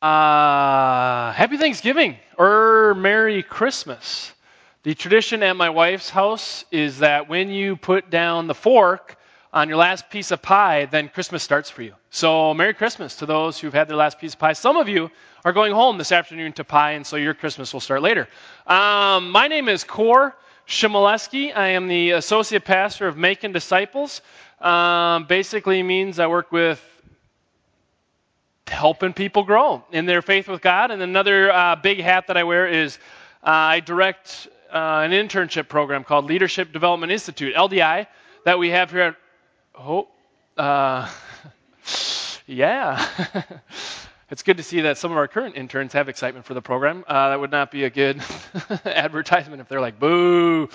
Happy Thanksgiving or Merry Christmas. The tradition at my wife's house is that when you put down the fork on your last piece of pie, then Christmas starts for you. So Merry Christmas to those who've had their last piece of pie. Some of you are going home this afternoon to pie, and so your Christmas will start later. My name is Kor Shimoleski. I am the associate pastor of Making Disciples. Basically means I work with helping people grow in their faith with God. And another big hat that I wear is I direct an internship program called Leadership Development Institute, LDI, that we have here at yeah. It's good to see that some of our current interns have excitement for the program. That would not be a good advertisement if they're like, boo.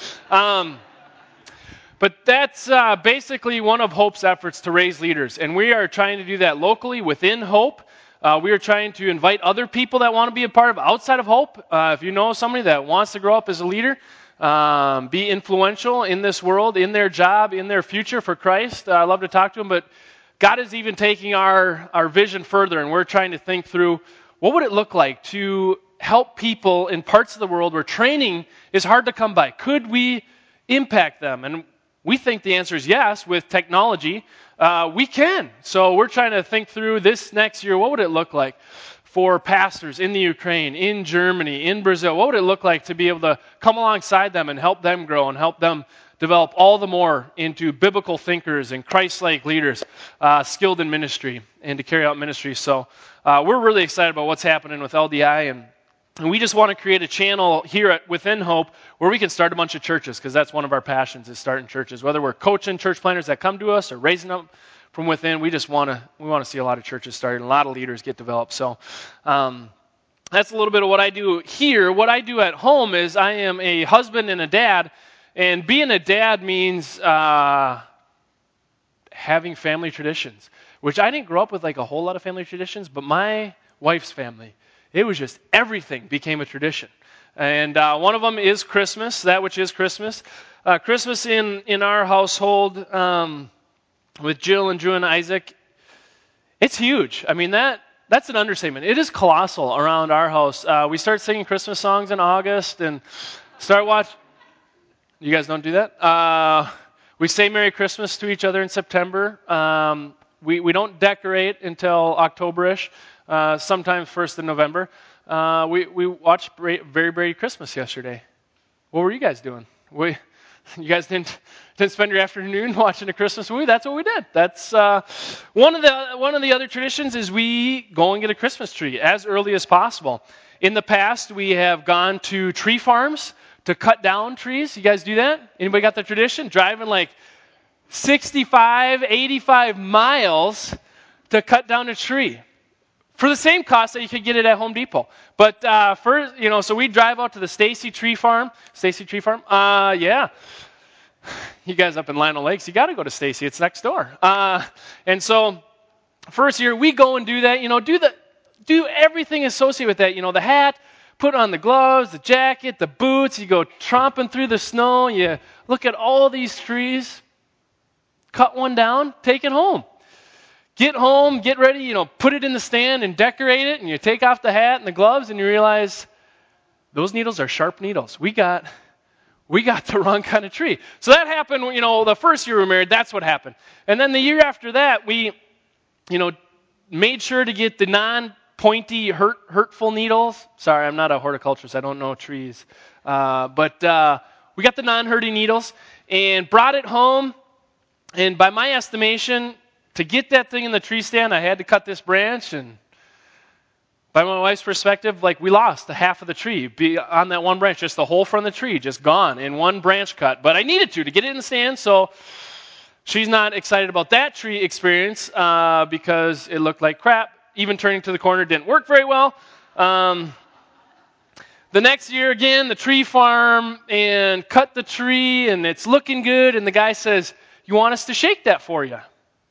But that's basically one of Hope's efforts to raise leaders. And we are trying to do that locally within Hope. We are trying to invite other people that want to be a part of outside of Hope. If you know somebody that wants to grow up as a leader, be influential in this world, in their job, in their future for Christ, I love to talk to them. But God is even taking our vision further, and we're trying to think through what would it look like to help people in parts of the world where training is hard to come by. Could we impact them? And we think the answer is yes. With technology, we can. So we're trying to think through this next year. What would it look like for pastors in the Ukraine, in Germany, in Brazil? What would it look like to be able to come alongside them and help them grow and help them develop all the more into biblical thinkers and Christ-like leaders, skilled in ministry and to carry out ministry? So we're really excited about what's happening with LDI, and we just want to create a channel here within Hope where we can start a bunch of churches, because that's one of our passions, is starting churches. Whether we're coaching church planners that come to us or raising them from within, we want to see a lot of churches started and a lot of leaders get developed. So that's a little bit of what I do here. What I do at home is I am a husband and a dad, and being a dad means having family traditions, which I didn't grow up with like a whole lot of family traditions, but my wife's family, it was just everything became a tradition. And one of them is Christmas, that which is Christmas. Christmas in our household with Jill and Drew and Isaac, it's huge. I mean, that's an understatement. It is colossal around our house. We start singing Christmas songs in August and start watching. You guys don't do that? We say Merry Christmas to each other in September. We don't decorate until October-ish. Sometimes first in November. We watched Very Brady Christmas yesterday. What were you guys doing? You guys didn't spend your afternoon watching a Christmas movie? That's what we did. That's one of the other traditions is we go and get a Christmas tree as early as possible. In the past, we have gone to tree farms to cut down trees. You guys do that? Anybody got the tradition? Driving like 65, 85 miles to cut down a tree for the same cost that you could get it at Home Depot. But so we drive out to the Stacy Tree Farm. Yeah. You guys up in Lionel Lakes, you got to go to Stacy. It's next door. And so first year we go and do that. Do everything associated with that. The hat, put on the gloves, the jacket, the boots. You go tromping through the snow. You look at all these trees. Cut one down, take it home. Get home, get ready, put it in the stand and decorate it, and you take off the hat and the gloves, and you realize those needles are sharp needles. We got the wrong kind of tree. So that happened, the first year we were married, that's what happened. And then the year after that, we, made sure to get the non-pointy, hurtful needles. Sorry, I'm not a horticulturist, I don't know trees. But we got the non-hurting needles and brought it home, and by my estimation, to get that thing in the tree stand, I had to cut this branch, and by my wife's perspective, we lost the half of the tree on that one branch, just the whole front of the tree, just gone in one branch cut. But I needed to get it in the stand, so she's not excited about that tree experience because it looked like crap. Even turning to the corner didn't work very well. The next year, again, the tree farm, and cut the tree, and it's looking good, and the guy says, "You want us to shake that for you?"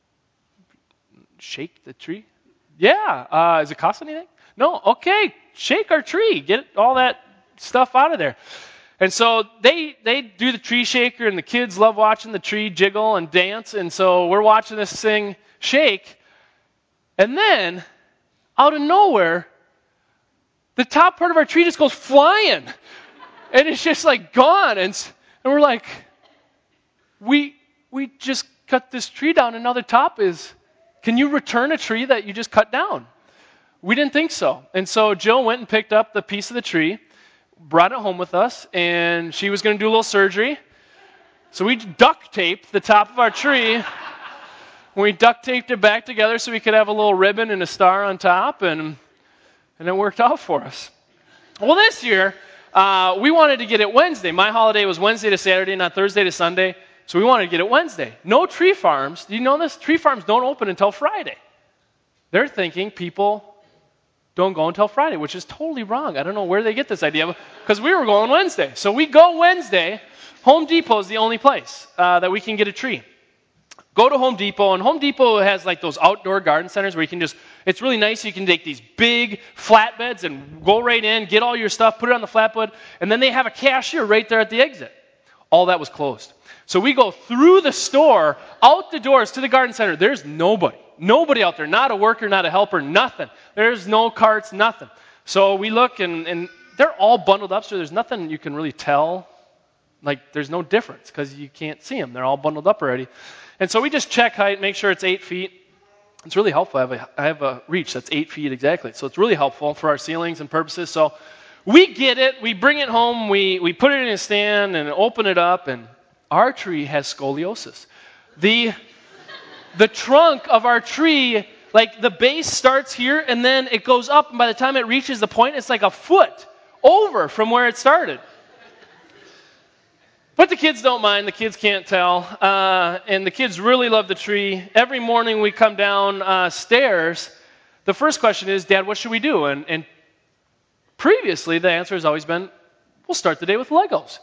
Shake the tree? Yeah. Does it cost anything? No. Okay. Shake our tree. Get all that stuff out of there. And so they do the tree shaker, and the kids love watching the tree jiggle and dance. And so we're watching this thing shake. And then, out of nowhere, the top part of our tree just goes flying. And it's just like gone. And we're like, we just cut this tree down and now the top is, can you return a tree that you just cut down? We didn't think so. And so Jill went and picked up the piece of the tree, brought it home with us, and she was going to do a little surgery. So we duct taped the top of our tree. We duct taped it back together so we could have a little ribbon and a star on top, and it worked out for us. Well, this year, we wanted to get it Wednesday. My holiday was Wednesday to Saturday, not Thursday to Sunday. So we wanted to get it Wednesday. No tree farms. Do you know this? Tree farms don't open until Friday. They're thinking people don't go until Friday, which is totally wrong. I don't know where they get this idea, because we were going Wednesday. So we go Wednesday. Home Depot is the only place that we can get a tree. Go to Home Depot, and Home Depot has like those outdoor garden centers where you can it's really nice. You can take these big flatbeds and go right in, get all your stuff, put it on the flatbed, and then they have a cashier right there at the exit. All that was closed. So we go through the store, out the doors to the garden center. There's nobody. Nobody out there. Not a worker, not a helper, nothing. There's no carts, nothing. So we look, and they're all bundled up, so there's nothing you can really tell. Like, there's no difference because you can't see them. They're all bundled up already. And so we just check height, make sure it's 8 feet. It's really helpful. I have a reach that's 8 feet exactly. So it's really helpful for our ceilings and purposes. So we get it. We bring it home. We put it in a stand and open it up, and our tree has scoliosis. The trunk of our tree, like the base starts here, and then it goes up, and by the time it reaches the point, it's like a foot over from where it started. But the kids don't mind. The kids can't tell. And the kids really love the tree. Every morning we come down stairs, the first question is, Dad, what should we do? And previously the answer has always been, we'll start the day with Legos.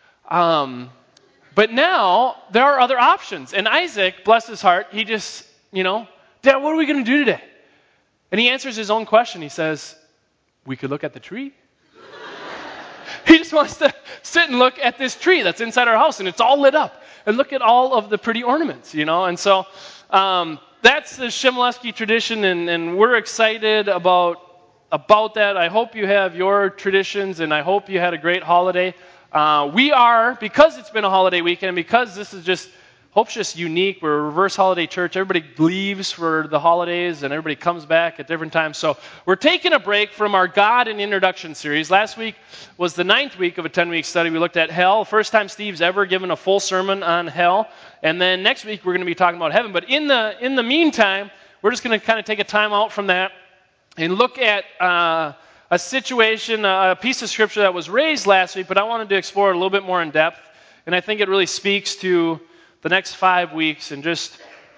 But now there are other options. And Isaac, bless his heart, he just, Dad, what are we going to do today? And he answers his own question. He says, we could look at the tree. He just wants to sit and look at this tree that's inside our house, and it's all lit up. And look at all of the pretty ornaments, And so that's the Shemaleski tradition, and we're excited about that. I hope you have your traditions, and I hope you had a great holiday. We are, because it's been a holiday weekend, because this is just unique. We're a reverse holiday church. Everybody leaves for the holidays, and everybody comes back at different times. So we're taking a break from our God and Introduction series. Last week was the 9th week of a 10-week study. We looked at hell. First time Steve's ever given a full sermon on hell. And then next week we're going to be talking about heaven. But in the meantime, we're just going to kind of take a time out from that and look at a situation, a piece of scripture that was raised last week, but I wanted to explore it a little bit more in depth. And I think it really speaks to the next 5 weeks and just,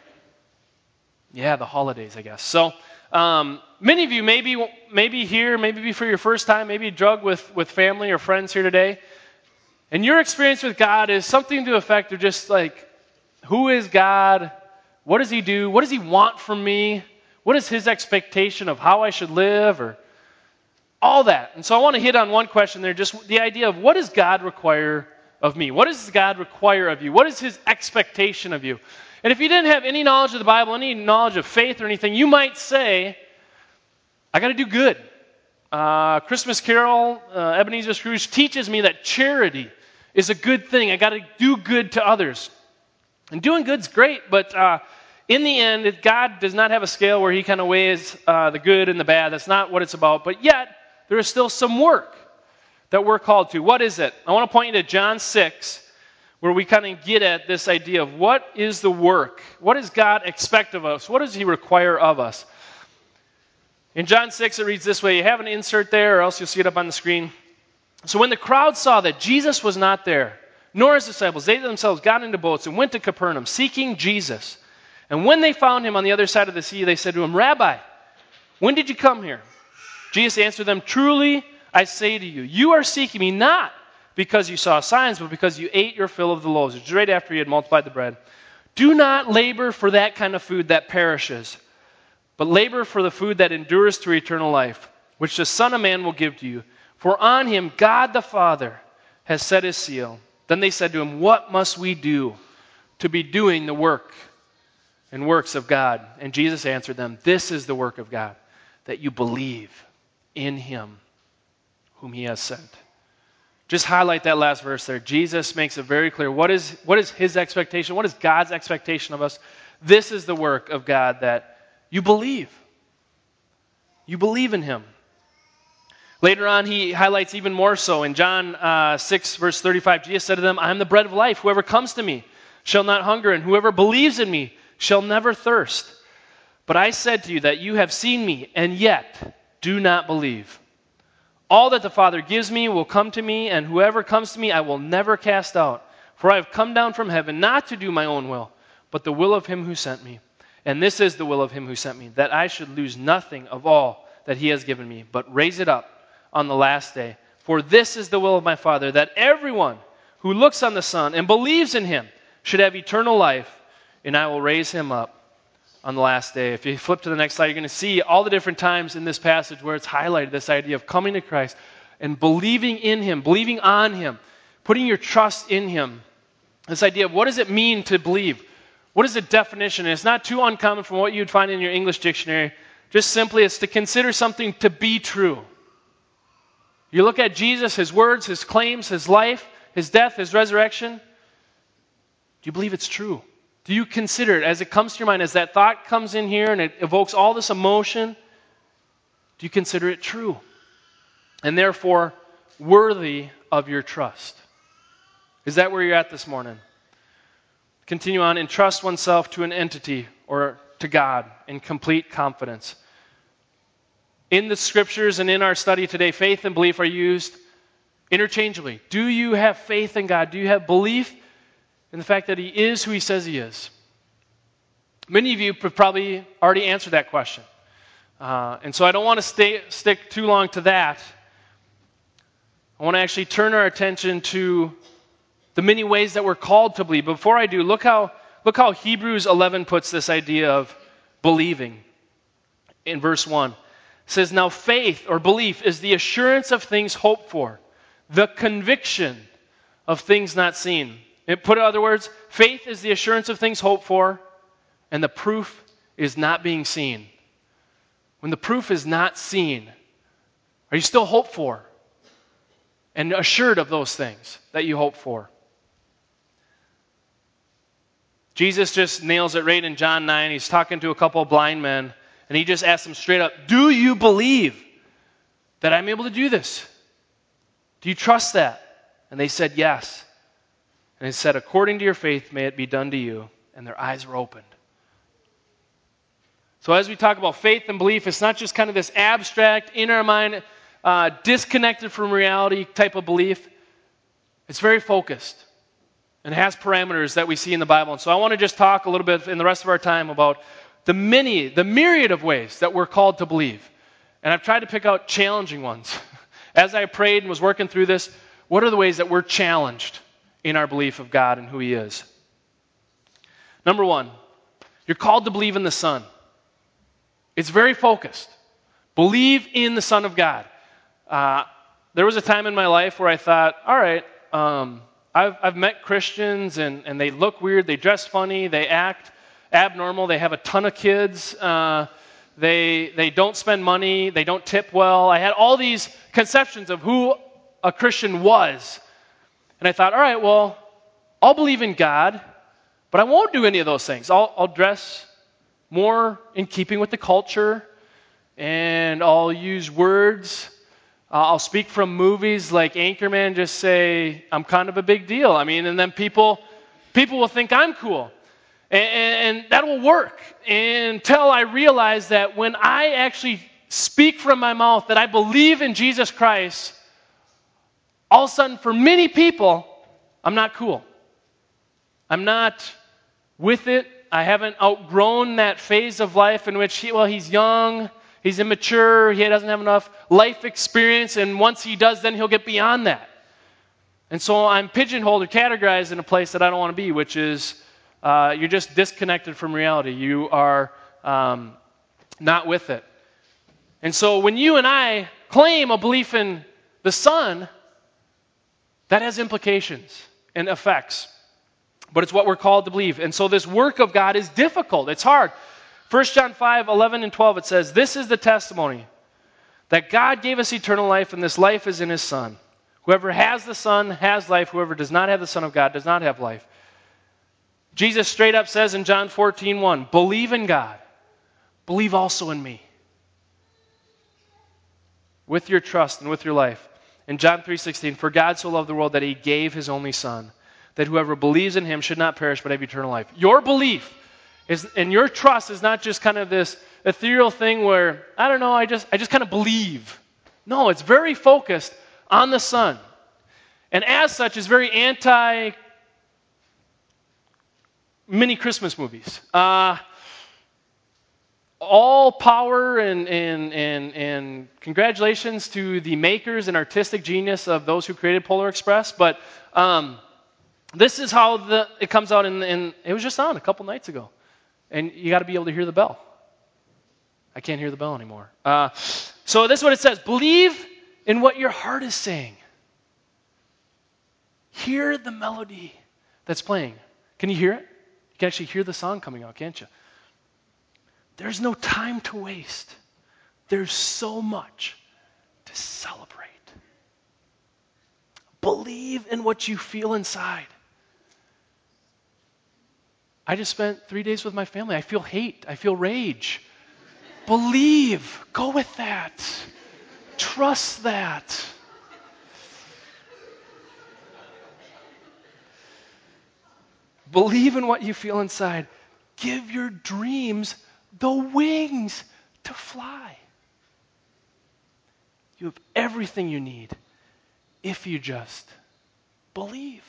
the holidays, I guess. So many of you maybe here, maybe for your first time, maybe drug with family or friends here today. And your experience with God is something to the effect of just like, who is God? What does He do? What does He want from me? What is His expectation of how I should live? Or all that. And so I want to hit on one question there, just the idea of what does God require of me? What does God require of you? What is His expectation of you? And if you didn't have any knowledge of the Bible, any knowledge of faith or anything, you might say, I got to do good. Christmas Carol, Ebenezer Scrooge teaches me that charity is a good thing. I got to do good to others. And doing good's great, but in the end, God does not have a scale where He kind of weighs the good and the bad. That's not what it's about. But yet, there is still some work that we're called to. What is it? I want to point you to John 6, where we kind of get at this idea of what is the work? What does God expect of us? What does He require of us? In John 6, it reads this way. You have an insert there, or else you'll see it up on the screen. So when the crowd saw that Jesus was not there, nor His disciples, they themselves got into boats and went to Capernaum, seeking Jesus. And when they found Him on the other side of the sea, they said to Him, Rabbi, when did you come here? Jesus answered them, truly, I say to you, you are seeking me not because you saw signs, but because you ate your fill of the loaves. Which is right after He had multiplied the bread. Do not labor for that kind of food that perishes, but labor for the food that endures to eternal life, which the Son of Man will give to you. For on Him God the Father has set His seal. Then they said to Him, what must we do to be doing the work and works of God? And Jesus answered them, this is the work of God, that you believe in Him whom he has sent. Just highlight that last verse there. Jesus makes it very clear. What is his expectation? What is God's expectation of us? This is the work of God, that you believe. You believe in him. Later on, he highlights even more so. In John 6, verse 35, Jesus said to them, I am the bread of life. Whoever comes to me shall not hunger, and whoever believes in me shall never thirst. But I said to you that you have seen me, and yet do not believe. All that the Father gives me will come to me, and whoever comes to me I will never cast out. For I have come down from heaven not to do my own will, but the will of him who sent me. And this is the will of him who sent me, that I should lose nothing of all that he has given me, but raise it up on the last day. For this is the will of my Father, that everyone who looks on the Son and believes in him should have eternal life, and I will raise him up on the last day. If you flip to the next slide, you're going to see all the different times in this passage where it's highlighted, this idea of coming to Christ and believing in him, believing on him, putting your trust in him. This idea of what does it mean to believe? What is the definition? And it's not too uncommon from what you'd find in your English dictionary. Just simply, it's to consider something to be true. You look at Jesus, his words, his claims, his life, his death, his resurrection. Do you believe it's true? Do you consider it as it comes to your mind, as that thought comes in here and it evokes all this emotion? Do you consider it true? And therefore, worthy of your trust? Is that where you're at this morning? Continue on, entrust oneself to an entity or to God in complete confidence. In the scriptures and in our study today, faith and belief are used interchangeably. Do you have faith in God? Do you have belief in the fact that he is who he says he is? Many of you have probably already answered that question. And so I don't want to stick too long to that. I want to actually turn our attention to the many ways that we're called to believe. Before I do, look how Hebrews 11 puts this idea of believing. In verse 1, it says, now faith or belief is the assurance of things hoped for, the conviction of things not seen. Put in other words, faith is the assurance of things hoped for, and the proof is not being seen. When the proof is not seen, are you still hoped for and assured of those things that you hope for? Jesus just nails it right in John 9. He's talking to a couple of blind men, and he just asks them straight up, do you believe that I'm able to do this? Do you trust that? And they said, yes. And he said, according to your faith, may it be done to you. And their eyes were opened. So as we talk about faith and belief, it's not just kind of this abstract, in our mind, disconnected from reality type of belief. It's very focused. And it has parameters that we see in the Bible. And so I want to just talk a little bit in the rest of our time about the myriad of ways that we're called to believe. And I've tried to pick out challenging ones. As I prayed and was working through this, what are the ways that we're challenged in our belief of God and who he is? Number one, you're called to believe in the Son. It's very focused. Believe in the Son of God. There was a time in my life where I thought, all right, I've met Christians and they look weird, they dress funny, they act abnormal, they have a ton of kids, they don't spend money, they don't tip well. I had all these conceptions of who a Christian was. And I thought, all right, well, I'll believe in God, but I won't do any of those things. I'll dress more in keeping with the culture, and I'll use words. I'll speak from movies like Anchorman, just say, I'm kind of a big deal. I mean, and then people will think I'm cool. And that will work until I realize that when I actually speak from my mouth that I believe in Jesus Christ, all of a sudden, for many people, I'm not cool. I'm not with it. I haven't outgrown that phase of life in which he's young, he's immature, he doesn't have enough life experience, and once he does, then he'll get beyond that. And so I'm pigeonholed or categorized in a place that I don't want to be, which is you're just disconnected from reality. You are not with it. And so when you and I claim a belief in the Son, that has implications and effects. But it's what we're called to believe. And so this work of God is difficult. It's hard. 1 John 5, 11 and 12, it says, this is the testimony that God gave us eternal life, and this life is in his Son. Whoever has the Son has life. Whoever does not have the Son of God does not have life. Jesus straight up says in John 14:1, believe in God. Believe also in me. With your trust and with your life. In John 3:16, for God so loved the world that he gave his only Son, that whoever believes in him should not perish but have eternal life. Your belief is, and your trust is not just kind of this ethereal thing where, I don't know, I just kind of believe. No, it's very focused on the Son. And as such, is very anti mini Christmas movies. All power and congratulations to the makers and artistic genius of those who created Polar Express. But this is how it comes out in it was just on a couple nights ago. And you got to be able to hear the bell. I can't hear the bell anymore. So this is what it says. Believe in what your heart is saying. Hear the melody that's playing. Can you hear it? You can actually hear the song coming out, can't you? There's no time to waste. There's so much to celebrate. Believe in what you feel inside. I just spent 3 days with my family. I feel hate. I feel rage. Believe. Go with that. Trust that. Believe in what you feel inside. Give your dreams the wings to fly. You have everything you need if you just believe.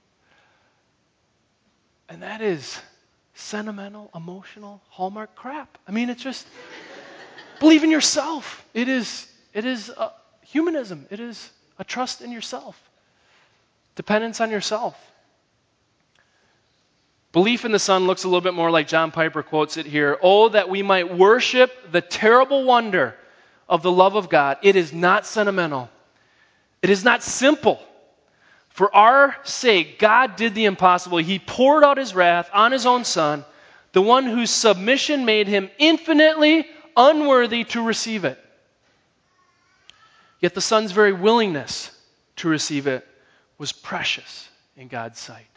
And that is sentimental, emotional, Hallmark crap. I mean, it's just believe in yourself. It is humanism. It is a trust in yourself. Dependence on yourself. Belief in the Son looks a little bit more like John Piper quotes it here. Oh, that we might worship the terrible wonder of the love of God. It is not sentimental. It is not simple. For our sake, God did the impossible. He poured out his wrath on his own Son, the one whose submission made him infinitely unworthy to receive it. Yet the Son's very willingness to receive it was precious in God's sight.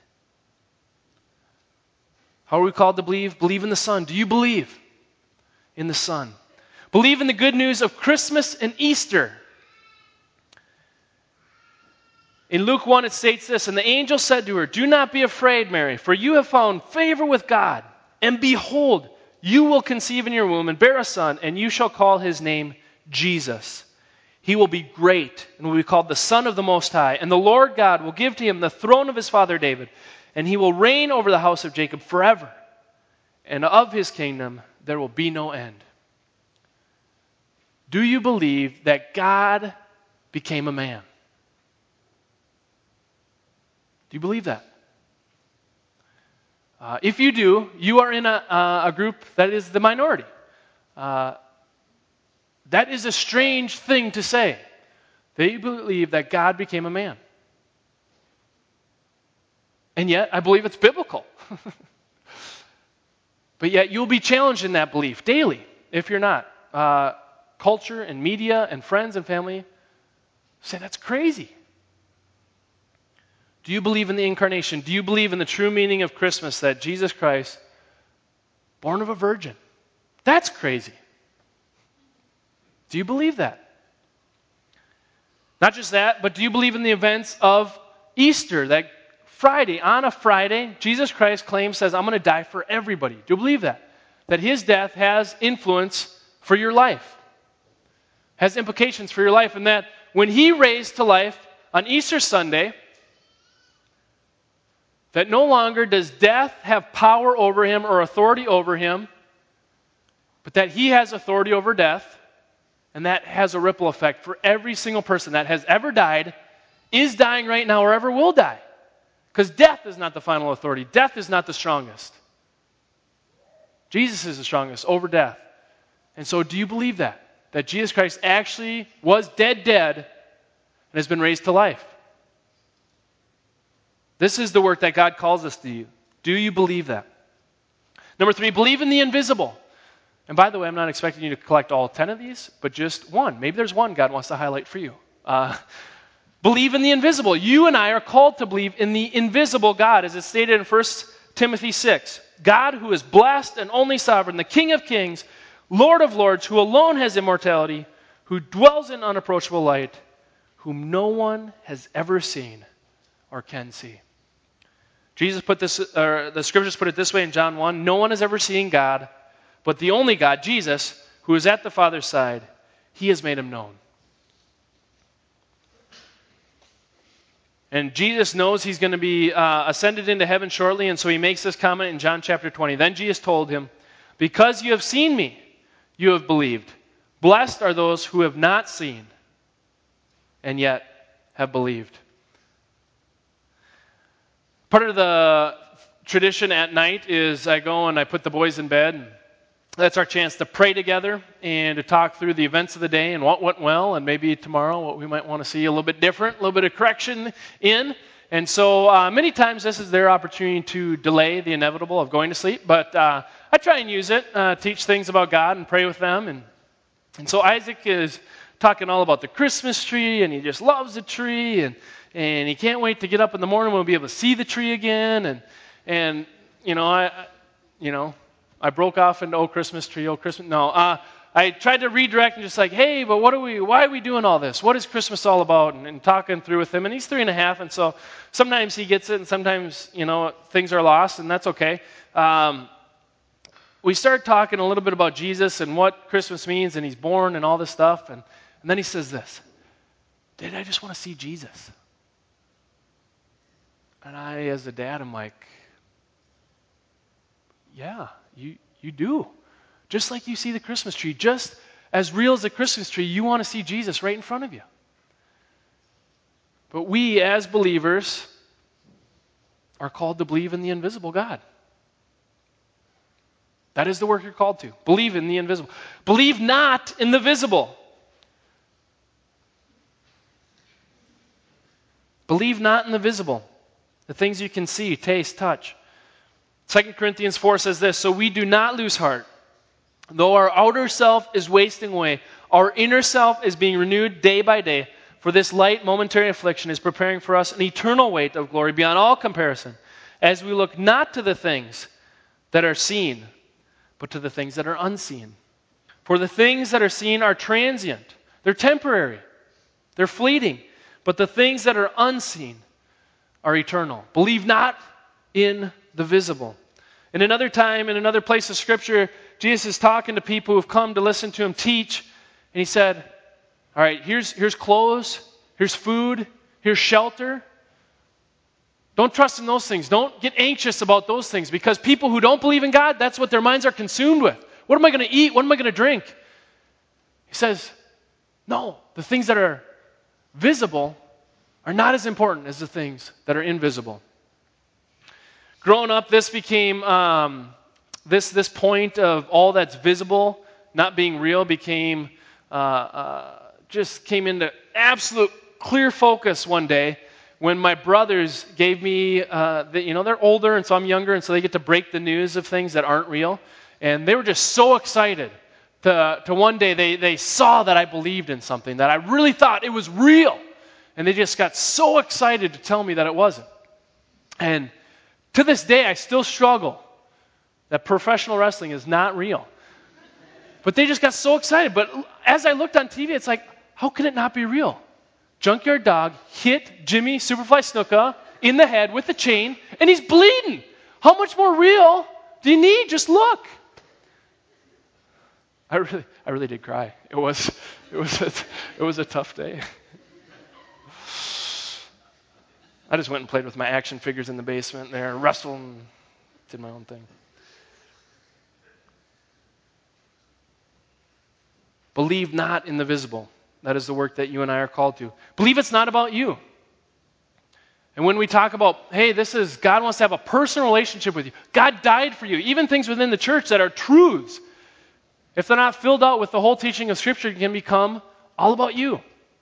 How are we called to believe? Believe in the Son. Do you believe in the Son? Believe in the good news of Christmas and Easter. In Luke 1, it states this, and the angel said to her, do not be afraid, Mary, for you have found favor with God. And behold, you will conceive in your womb and bear a son, and you shall call his name Jesus. He will be great and will be called the Son of the Most High. And the Lord God will give to him the throne of his father David, and he will reign over the house of Jacob forever. And of his kingdom there will be no end. Do you believe that God became a man? Do you believe that? If you do, you are in a group that is the minority. That is a strange thing to say. That you believe that God became a man. And yet, I believe it's biblical. But yet, you'll be challenged in that belief daily, if you're not. Culture and media and friends and family say that's crazy. Do you believe in the incarnation? Do you believe in the true meaning of Christmas, that Jesus Christ, born of a virgin? That's crazy. Do you believe that? Not just that, but do you believe in the events of Easter, that Friday, on a Friday, Jesus Christ says, I'm going to die for everybody. Do you believe that? That his death has influence for your life, has implications for your life, and that when he raised to life on Easter Sunday, that no longer does death have power over him or authority over him, but that he has authority over death, and that has a ripple effect for every single person that has ever died, is dying right now, or ever will die. Because death is not the final authority. Death is not the strongest. Jesus is the strongest over death. And so do you believe that? That Jesus Christ actually was dead, and has been raised to life? This is the work that God calls us to do. Do you believe that? Number 3, believe in the invisible. And by the way, I'm not expecting you to collect all 10 of these, but just one. Maybe there's one God wants to highlight for you. Believe in the invisible. You and I are called to believe in the invisible God, as it's stated in 1 Timothy 6. God who is blessed and only sovereign, the King of kings, Lord of lords, who alone has immortality, who dwells in unapproachable light, whom no one has ever seen or can see. Jesus put this, the scriptures put it this way in John 1, no one has ever seen God, but the only God, Jesus, who is at the Father's side, he has made him known. And Jesus knows he's going to be ascended into heaven shortly, and so he makes this comment in John chapter 20. Then Jesus told him, because you have seen me, you have believed. Blessed are those who have not seen and yet have believed. Part of the tradition at night is I go and I put the boys in bed, and that's our chance to pray together and to talk through the events of the day and what went well, and maybe tomorrow what we might want to see a little bit different, a little bit of correction in. And so many times this is their opportunity to delay the inevitable of going to sleep, but I try and use it, teach things about God and pray with them. And so Isaac is talking all about the Christmas tree, and he just loves the tree, and he can't wait to get up in the morning when we'll be able to see the tree again. And I broke off into "Oh Christmas Tree, Oh Christmas." No, I tried to redirect and just like, hey, but why are we doing all this? What is Christmas all about? And talking through with him, and he's 3.5, and so sometimes he gets it, and sometimes things are lost, and that's okay. We started talking a little bit about Jesus and what Christmas means, and he's born and all this stuff, and then he says this, Dad, I just want to see Jesus. And I, as a dad, I'm like, yeah, you do. Just like you see the Christmas tree, just as real as the Christmas tree, you want to see Jesus right in front of you. But we, as believers, are called to believe in the invisible God. That is the work you're called to. Believe in the invisible. Believe not in the visible. Believe not in the visible. The things you can see, taste, touch. 2 Corinthians 4 says this, so we do not lose heart. Though our outer self is wasting away, our inner self is being renewed day by day. For this light momentary affliction is preparing for us an eternal weight of glory beyond all comparison, as we look not to the things that are seen, but to the things that are unseen. For the things that are seen are transient. They're temporary. They're fleeting. But the things that are unseen are eternal. Believe not in the visible. In another time, in another place of Scripture, Jesus is talking to people who have come to listen to him teach, and he said, all right, here's clothes, here's food, here's shelter. Don't trust in those things. Don't get anxious about those things, because people who don't believe in God, that's what their minds are consumed with. What am I going to eat? What am I going to drink? He says, no, the things that are visible are not as important as the things that are invisible. Growing up, this became, this point of all that's visible not being real became, just came into absolute clear focus one day when my brothers gave me, they're older and so I'm younger, and so they get to break the news of things that aren't real. And they were just so excited to one day they saw that I believed in something, that I really thought it was real. And they just got so excited to tell me that it wasn't. And to this day, I still struggle that professional wrestling is not real. But they just got so excited. But as I looked on TV, it's like, how can it not be real? Junkyard Dog hit Jimmy Superfly Snuka in the head with a chain, and he's bleeding. How much more real do you need? Just look. I really did cry. It was a tough day. I just went and played with my action figures in the basement there, wrestled and did my own thing. Believe not in the visible. That is the work that you and I are called to. Believe it's not about you. And when we talk about, hey, God wants to have a personal relationship with you. God died for you. Even things within the church that are truths, if they're not filled out with the whole teaching of Scripture, can become all about you.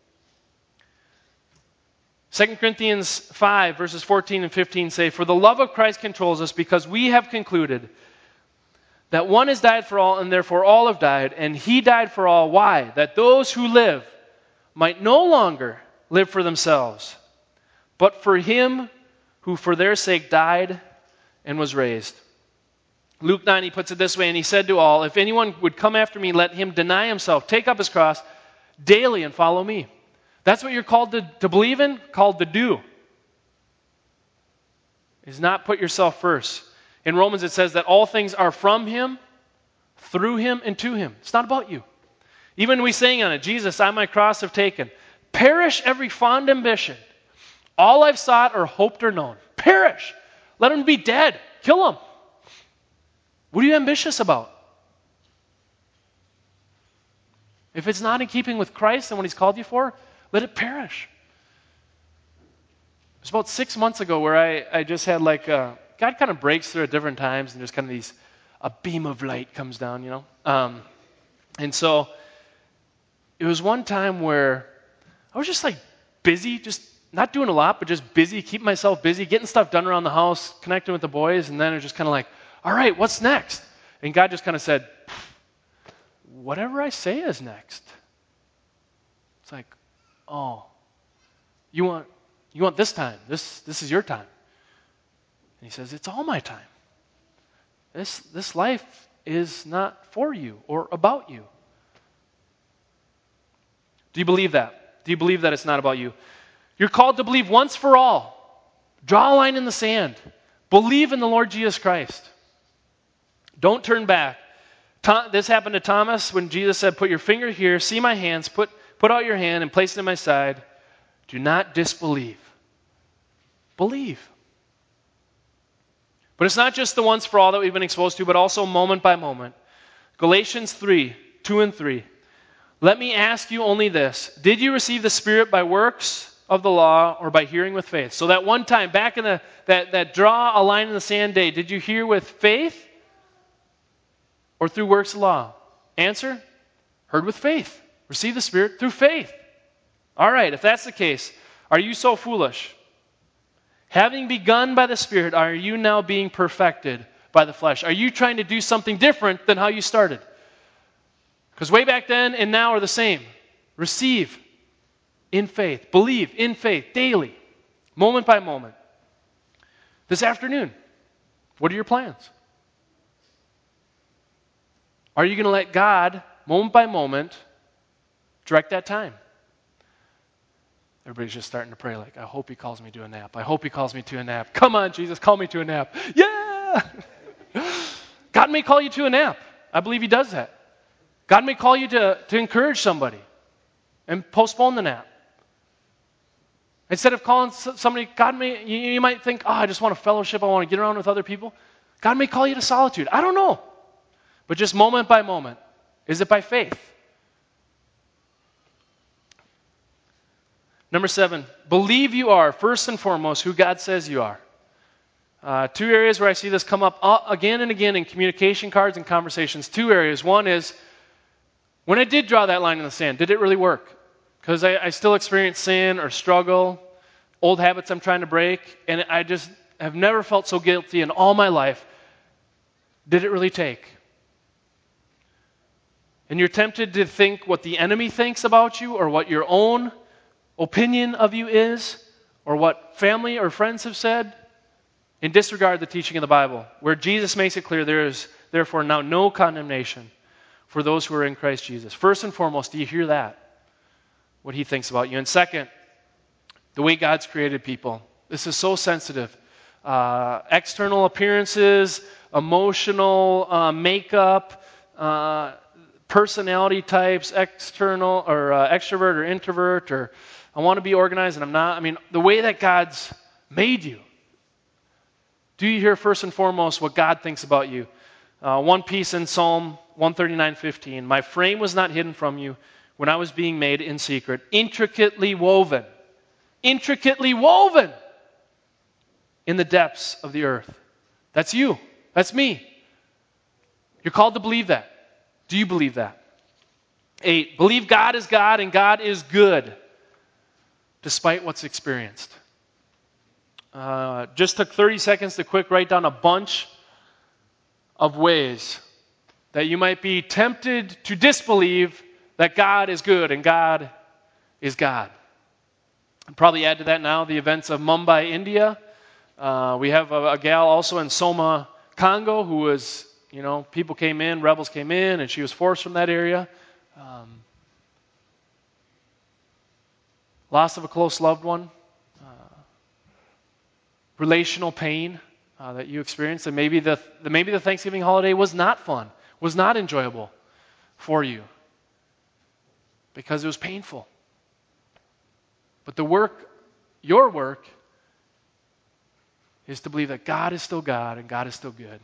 2 Corinthians 5, verses 14 and 15 say, for the love of Christ controls us, because we have concluded That one has died for all, and therefore all have died, and he died for all. Why? That those who live might no longer live for themselves, but for him who for their sake died and was raised. Luke 9, he puts it this way, and he said to all, if anyone would come after me, let him deny himself, take up his cross daily and follow me. That's what you're called to believe in, called to do. Is not put yourself first. In Romans it says that all things are from him, through him, and to him. It's not about you. Even we sing on it, Jesus, I my cross have taken. Perish every fond ambition. All I've sought or hoped or known. Perish. Let him be dead. Kill him. What are you ambitious about? If it's not in keeping with Christ and what he's called you for, let it perish. It was about 6 months ago where I just had God kind of breaks through at different times, and there's kind of a beam of light comes down, you know. And so it was one time where I was just busy, just not doing a lot, but just busy, keeping myself busy, getting stuff done around the house, connecting with the boys, and then it was just kind of all right, what's next? And God just kind of said, whatever I say is next. It's oh, you want this time. This is your time. And he says, it's all my time. This life is not for you or about you. Do you believe that? Do you believe that it's not about you? You're called to believe once for all. Draw a line in the sand. Believe in the Lord Jesus Christ. Don't turn back. This happened to Thomas when Jesus said, put your finger here, see my hands, put out your hand and place it in my side. Do not disbelieve. Believe. But it's not just the once for all that we've been exposed to, but also moment by moment. Galatians 3, 2 and 3. Let me ask you only this. Did you receive the Spirit by works of the law or by hearing with faith? So that one time, back in that draw a line in the sand day, did you hear with faith or through works of law? Answer, heard with faith. Receive the Spirit through faith. All right, if that's the case, are you so foolish? Having begun by the Spirit, are you now being perfected by the flesh? Are you trying to do something different than how you started? Because way back then and now are the same. Receive in faith. Believe in faith daily, moment by moment. This afternoon, what are your plans? Are you going to let God, moment by moment, direct that time? Everybody's just starting to pray I hope he calls me to a nap. I hope he calls me to a nap. Come on, Jesus, call me to a nap. Yeah! God may call you to a nap. I believe he does that. God may call you to encourage somebody and postpone the nap. Instead of calling somebody, you might think, I just want a fellowship. I want to get around with other people. God may call you to solitude. I don't know. But just moment by moment. Is it by faith? Number 7, believe you are, first and foremost, who God says you are. 2 areas where I see this come up again and again in communication cards and conversations. 2 areas. One is, when I did draw that line in the sand, did it really work? Because I still experience sin or struggle, old habits I'm trying to break, and I just have never felt so guilty in all my life. Did it really take? And you're tempted to think what the enemy thinks about you or what your own opinion of you is, or what family or friends have said, and disregard the teaching of the Bible, where Jesus makes it clear there is therefore now no condemnation for those who are in Christ Jesus. First and foremost, do you hear that? What he thinks about you. And second, the way God's created people. This is so sensitive. External appearances, emotional makeup, personality types, external or extrovert or introvert, or I want to be organized and I'm not. I mean, the way that God's made you. Do you hear first and foremost what God thinks about you? One piece in Psalm 139:15. My frame was not hidden from you when I was being made in secret, intricately woven in the depths of the earth. That's you. That's me. You're called to believe that. Do you believe that? 8, believe God is God and God is good, despite what's experienced. Just took 30 seconds to quick write down a bunch of ways that you might be tempted to disbelieve that God is good and God is God. I'll probably add to that now the events of Mumbai, India. We have a gal also in Soma, Congo, who was, people came in, rebels came in, and she was forced from that area. Loss of a close loved one. Relational pain that you experienced. And maybe the Thanksgiving holiday was not fun, was not enjoyable for you because it was painful. But your work, is to believe that God is still God and God is still good.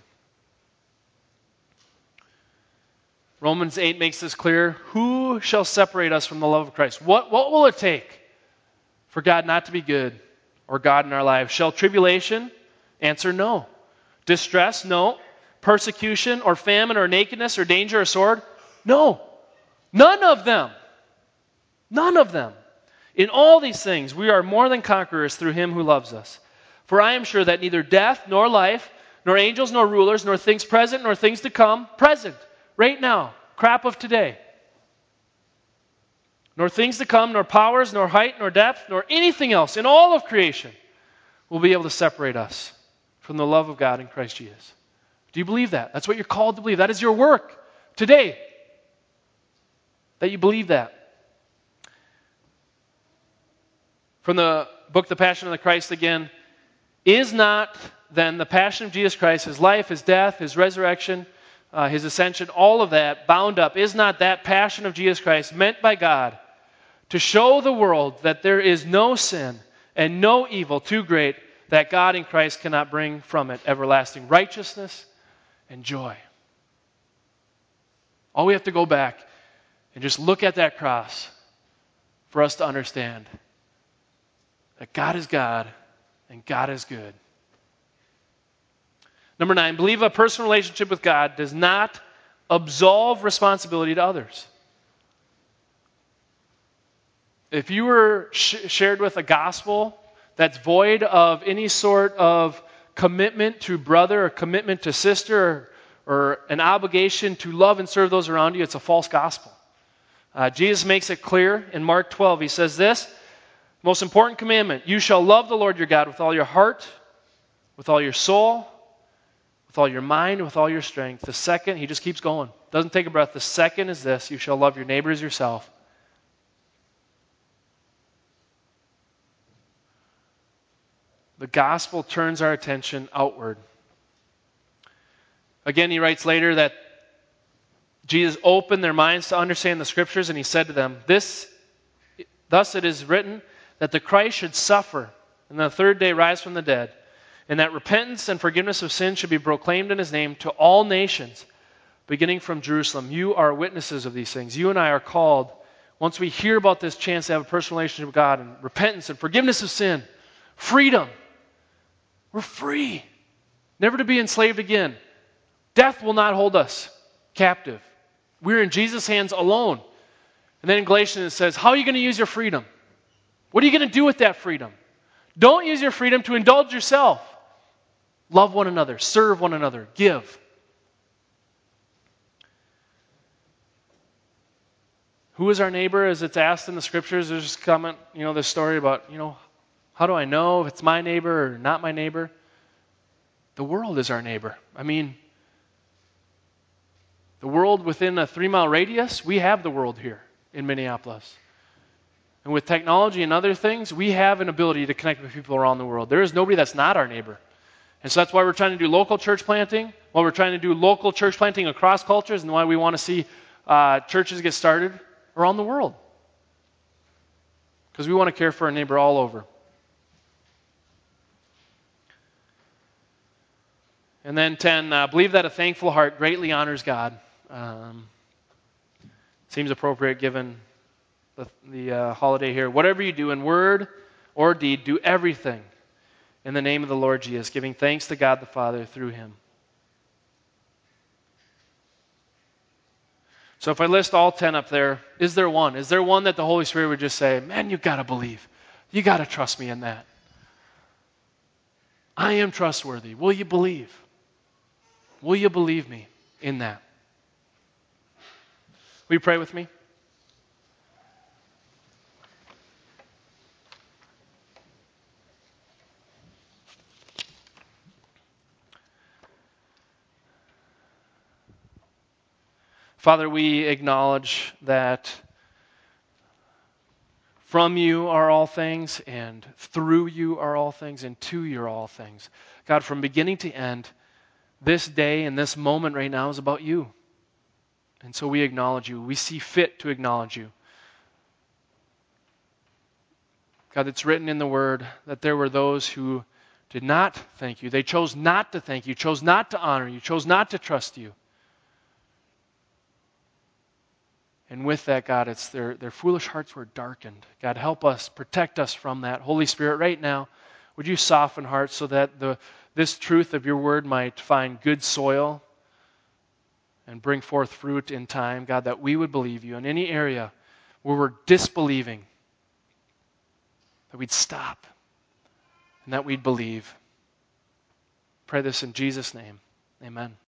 Romans 8 makes this clear. Who shall separate us from the love of Christ? What will it take for God not to be good or God in our lives? Shall tribulation? Answer, no. Distress? No. Persecution or famine or nakedness or danger or sword? No. None of them. None of them. In all these things, we are more than conquerors through him who loves us. For I am sure that neither death, nor life, nor angels, nor rulers, nor things present, nor things to come, present, right now, crap of today, nor things to come, nor powers, nor height, nor depth, nor anything else in all of creation will be able to separate us from the love of God in Christ Jesus. Do you believe that? That's what you're called to believe. That is your work today, that you believe that. From the book, The Passion of the Christ again, is not then the passion of Jesus Christ, his life, his death, his resurrection, his ascension, all of that bound up, is not that passion of Jesus Christ meant by God to show the world that there is no sin and no evil too great that God in Christ cannot bring from it everlasting righteousness and joy? All we have to go back and just look at that cross for us to understand that God is God and God is good. Number 9, believe a personal relationship with God does not absolve responsibility to others. If you were shared with a gospel that's void of any sort of commitment to brother or commitment to sister or an obligation to love and serve those around you, it's a false gospel. Jesus makes it clear in Mark 12. He says this, most important commandment, you shall love the Lord your God with all your heart, with all your soul, with all your mind, with all your strength. The second, he just keeps going. Doesn't take a breath. The second is this, you shall love your neighbor as yourself. The gospel turns our attention outward. Again, he writes later that Jesus opened their minds to understand the scriptures, and he said to them, thus it is written that the Christ should suffer and the third day rise from the dead, and that repentance and forgiveness of sins should be proclaimed in his name to all nations, beginning from Jerusalem. You are witnesses of these things. You and I are called, once we hear about this chance to have a personal relationship with God and repentance and forgiveness of sin, freedom. We're free, never to be enslaved again. Death will not hold us captive. We're in Jesus' hands alone. And then in Galatians it says, how are you going to use your freedom? What are you going to do with that freedom? Don't use your freedom to indulge yourself. Love one another, serve one another, give. Who is our neighbor? As it's asked in the scriptures, there's this comment, this story about, how do I know if it's my neighbor or not my neighbor? The world is our neighbor. The world within a 3-mile radius, we have the world here in Minneapolis. And with technology and other things, we have an ability to connect with people around the world. There is nobody that's not our neighbor. And so that's why we're trying to do local church planting, why we're trying to do local church planting across cultures, and why we want to see churches get started around the world. Because we want to care for our neighbor all over. And then 10, believe that a thankful heart greatly honors God. Seems appropriate given the holiday here. Whatever you do in word or deed, do everything in the name of the Lord Jesus, giving thanks to God the Father through him. So if I list all 10 up there, is there one? Is there one that the Holy Spirit would just say, man, you've got to believe. You got to trust me in that. I am trustworthy. Will you believe? Will you believe me in that? Will you pray with me? Father, we acknowledge that from you are all things, and through you are all things, and to you are all things. God, from beginning to end, this day and this moment right now is about you. And so we acknowledge you. We see fit to acknowledge you. God, it's written in the Word that there were those who did not thank you. They chose not to thank you, chose not to honor you, chose not to trust you. And with that, God, it's their foolish hearts were darkened. God, help us, protect us from that. Holy Spirit, right now, would you soften hearts so that this truth of your word might find good soil and bring forth fruit in time. God, that we would believe you in any area where we're disbelieving, that we'd stop and that we'd believe. Pray this in Jesus' name. Amen.